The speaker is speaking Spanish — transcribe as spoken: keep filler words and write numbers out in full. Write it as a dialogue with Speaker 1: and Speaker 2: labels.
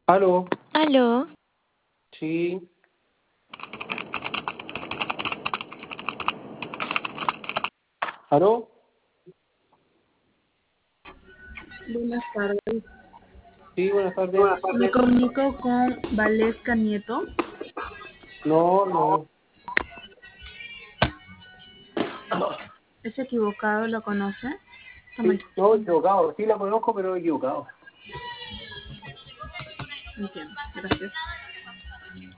Speaker 1: Aló,
Speaker 2: Aló,
Speaker 1: sí, aló,
Speaker 3: Buenas tardes.
Speaker 1: sí, buenas tardes.
Speaker 3: Buenas tardes. Me comunico con Valesca Nieto.
Speaker 1: No, no,
Speaker 3: ¿Es equivocado? ¿Lo conoce? Toma,
Speaker 1: sí, no, equivocado, sí la conozco, pero equivocado.
Speaker 3: entiendo. Gracias.